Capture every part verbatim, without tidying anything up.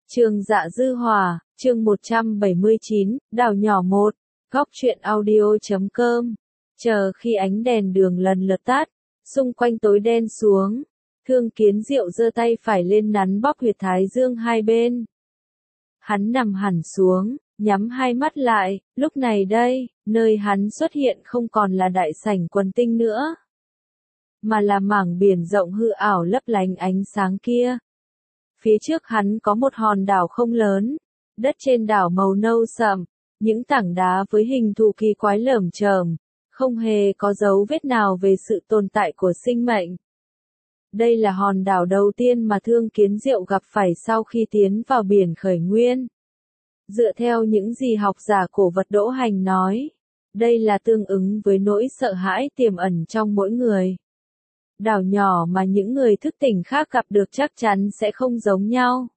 Trường Dạ Dư Hòa, chương một trăm bảy mươi chín, đảo nhỏ một, góc truyện audio.com. Chờ khi ánh đèn đường lần lượt tắt, xung quanh tối đen xuống, Thương Kiến Diệu giơ tay phải lên nắn bóp huyệt thái dương hai bên. Hắn nằm hẳn xuống, nhắm hai mắt lại, lúc này đây, nơi hắn xuất hiện không còn là đại sảnh quần tinh nữa, mà là mảng biển rộng hư ảo lấp lánh ánh sáng kia. Phía trước hắn có một hòn đảo không lớn, đất trên đảo màu nâu sậm, những tảng đá với hình thù kỳ quái lởm chởm, không hề có dấu vết nào về sự tồn tại của sinh mệnh. Đây là hòn đảo đầu tiên mà Thương Kiến Diệu gặp phải sau khi tiến vào biển khởi nguyên. Dựa theo những gì học giả cổ vật Đỗ Hành nói, đây là tương ứng với nỗi sợ hãi tiềm ẩn trong mỗi người. Đảo nhỏ mà những người thức tỉnh khác gặp được chắc chắn sẽ không giống nhau.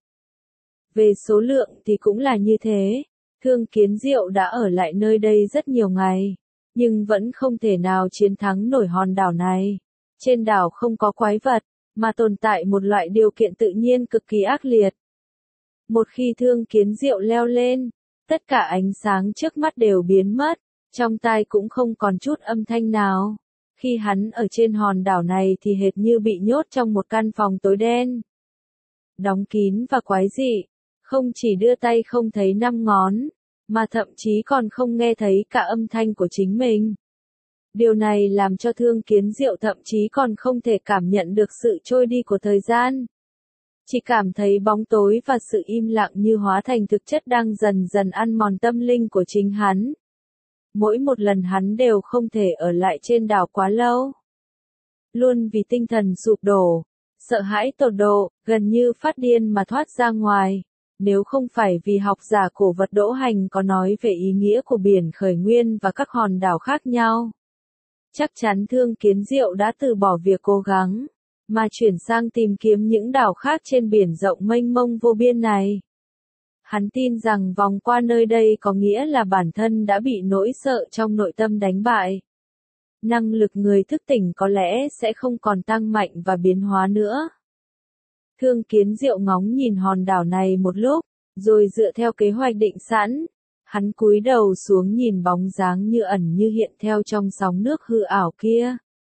Về số lượng thì cũng là như thế, Thương Kiến Diệu đã ở lại nơi đây rất nhiều ngày, nhưng vẫn không thể nào chiến thắng nổi hòn đảo này. Trên đảo không có quái vật, mà tồn tại một loại điều kiện tự nhiên cực kỳ ác liệt. Một khi Thương Kiến Diệu leo lên, tất cả ánh sáng trước mắt đều biến mất, trong tai cũng không còn chút âm thanh nào. Khi hắn ở trên hòn đảo này thì hệt như bị nhốt trong một căn phòng tối đen, đóng kín và quái dị, không chỉ đưa tay không thấy năm ngón, mà thậm chí còn không nghe thấy cả âm thanh của chính mình. Điều này làm cho Thương Kiến Diệu thậm chí còn không thể cảm nhận được sự trôi đi của thời gian. Chỉ cảm thấy bóng tối và sự im lặng như hóa thành thực chất đang dần dần ăn mòn tâm linh của chính hắn. Mỗi một lần hắn đều không thể ở lại trên đảo quá lâu. Luôn vì tinh thần sụp đổ, sợ hãi tột độ, gần như phát điên mà thoát ra ngoài. Nếu không phải vì học giả cổ vật Đỗ Hành có nói về ý nghĩa của biển khởi nguyên và các hòn đảo khác nhau, chắc chắn Thương Kiến Diệu đã từ bỏ việc cố gắng, mà chuyển sang tìm kiếm những đảo khác trên biển rộng mênh mông vô biên này. Hắn tin rằng vòng qua nơi đây có nghĩa là bản thân đã bị nỗi sợ trong nội tâm đánh bại. Năng lực người thức tỉnh có lẽ sẽ không còn tăng mạnh và biến hóa nữa. Thương Kiến Diệu ngóng nhìn hòn đảo này một lúc, rồi dựa theo kế hoạch định sẵn, hắn cúi đầu xuống nhìn bóng dáng như ẩn như hiện theo trong sóng nước hư ảo kia.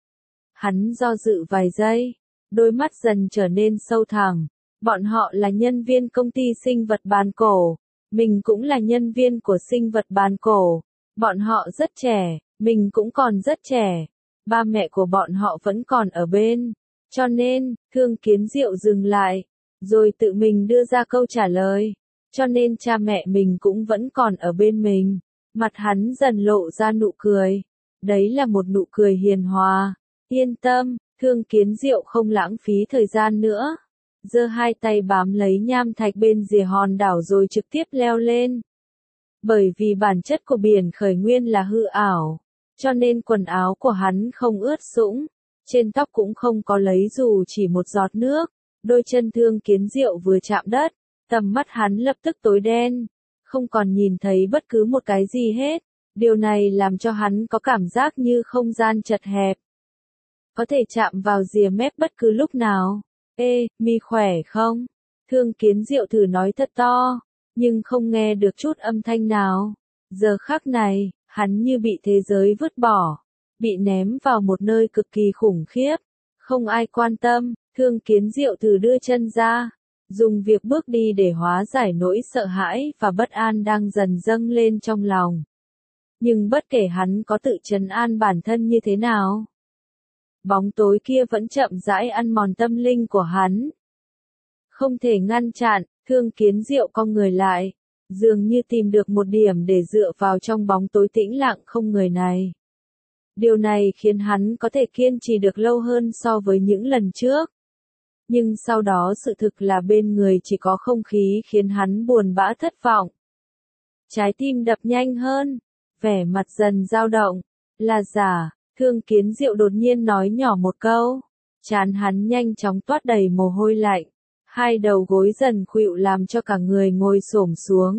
Hắn do dự vài giây, đôi mắt dần trở nên sâu thẳm. Bọn họ là nhân viên công ty sinh vật bán cổ, mình cũng là nhân viên của sinh vật bán cổ. Bọn họ rất trẻ, mình cũng còn rất trẻ. Ba mẹ của bọn họ vẫn còn ở bên. Cho nên, Thương Kiến Diệu dừng lại, rồi tự mình đưa ra câu trả lời. Cho nên cha mẹ mình cũng vẫn còn ở bên mình. Mặt hắn dần lộ ra nụ cười. Đấy là một nụ cười hiền hòa. Yên tâm, Thương Kiến Diệu không lãng phí thời gian nữa. Giơ hai tay bám lấy nham thạch bên rìa hòn đảo rồi trực tiếp leo lên. Bởi vì bản chất của biển khởi nguyên là hư ảo, cho nên quần áo của hắn không ướt sũng, trên tóc cũng không có lấy dù chỉ một giọt nước. Đôi chân Thương Kiến Diệu vừa chạm đất, tầm mắt hắn lập tức tối đen, không còn nhìn thấy bất cứ một cái gì hết. Điều này làm cho hắn có cảm giác như không gian chật hẹp, có thể chạm vào rìa mép bất cứ lúc nào. Ê, mi khỏe không? Thương Kiến Diệu thử nói thật to, nhưng không nghe được chút âm thanh nào. Giờ khắc này, hắn như bị thế giới vứt bỏ, bị ném vào một nơi cực kỳ khủng khiếp. Không ai quan tâm, Thương Kiến Diệu thử đưa chân ra, dùng việc bước đi để hóa giải nỗi sợ hãi và bất an đang dần dâng lên trong lòng. Nhưng bất kể hắn có tự trấn an bản thân như thế nào, bóng tối kia vẫn chậm rãi ăn mòn tâm linh của hắn. Không thể ngăn chặn, Thương Kiến Diệu cong người lại, dường như tìm được một điểm để dựa vào trong bóng tối tĩnh lặng không người này. Điều này khiến hắn có thể kiên trì được lâu hơn so với những lần trước. Nhưng sau đó sự thực là bên người chỉ có không khí khiến hắn buồn bã thất vọng. Trái tim đập nhanh hơn, vẻ mặt dần dao động. Là giả. Thương Kiến Diệu đột nhiên nói nhỏ một câu, trán hắn nhanh chóng toát đầy mồ hôi lạnh, hai đầu gối dần khuỵu làm cho cả người ngồi xổm xuống,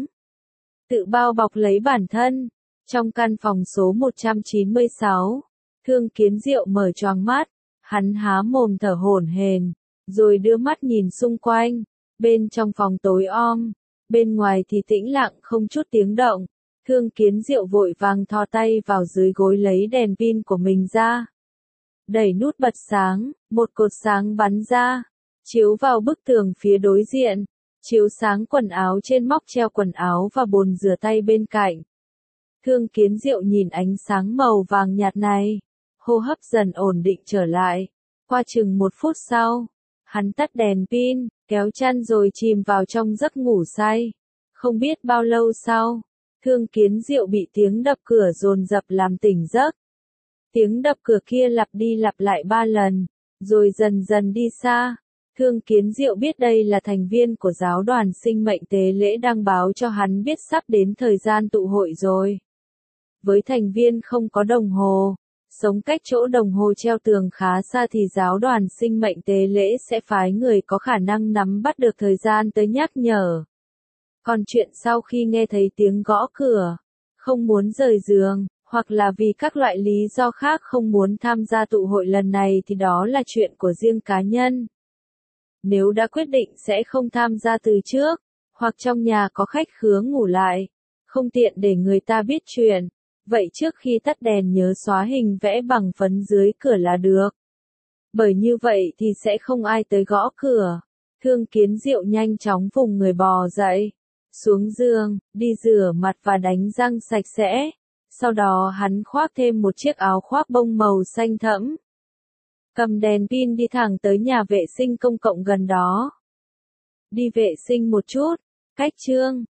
tự bao bọc lấy bản thân. Trong căn phòng số một trăm chín mươi sáu, Thương Kiến Diệu mở choàng mắt, hắn há mồm thở hổn hển, rồi đưa mắt nhìn xung quanh, Bên trong phòng tối om, bên ngoài thì tĩnh lặng không chút tiếng động. Thương Kiến Diệu vội vàng thò tay vào dưới gối lấy đèn pin của mình ra. Đẩy nút bật sáng, một cột sáng bắn ra, chiếu vào bức tường phía đối diện, chiếu sáng quần áo trên móc treo quần áo và bồn rửa tay bên cạnh. Thương Kiến Diệu nhìn ánh sáng màu vàng nhạt này, hô hấp dần ổn định trở lại. Qua chừng một phút sau, hắn tắt đèn pin, kéo chăn rồi chìm vào trong giấc ngủ say. Không biết bao lâu sau, Thương Kiến Diệu bị tiếng đập cửa dồn dập làm tỉnh giấc. Tiếng đập cửa kia lặp đi lặp lại ba lần, rồi dần dần đi xa. Thương Kiến Diệu biết đây là thành viên của giáo đoàn sinh mệnh tế lễ đang báo cho hắn biết sắp đến thời gian tụ hội rồi. Với thành viên không có đồng hồ, sống cách chỗ đồng hồ treo tường khá xa thì giáo đoàn sinh mệnh tế lễ sẽ phái người có khả năng nắm bắt được thời gian tới nhắc nhở. Còn chuyện sau khi nghe thấy tiếng gõ cửa, không muốn rời giường, hoặc là vì các loại lý do khác không muốn tham gia tụ hội lần này thì đó là chuyện của riêng cá nhân. Nếu đã quyết định sẽ không tham gia từ trước, hoặc trong nhà có khách khứa ngủ lại, không tiện để người ta biết chuyện, vậy trước khi tắt đèn nhớ xóa hình vẽ bằng phấn dưới cửa là được. Bởi như vậy thì sẽ không ai tới gõ cửa. Thương Kiến Diệu nhanh chóng vùng người bò dậy, xuống giường, đi rửa mặt và đánh răng sạch sẽ. Sau đó hắn khoác thêm một chiếc áo khoác bông màu xanh thẫm. Cầm đèn pin đi thẳng tới nhà vệ sinh công cộng gần đó. Đi vệ sinh một chút, cách chương.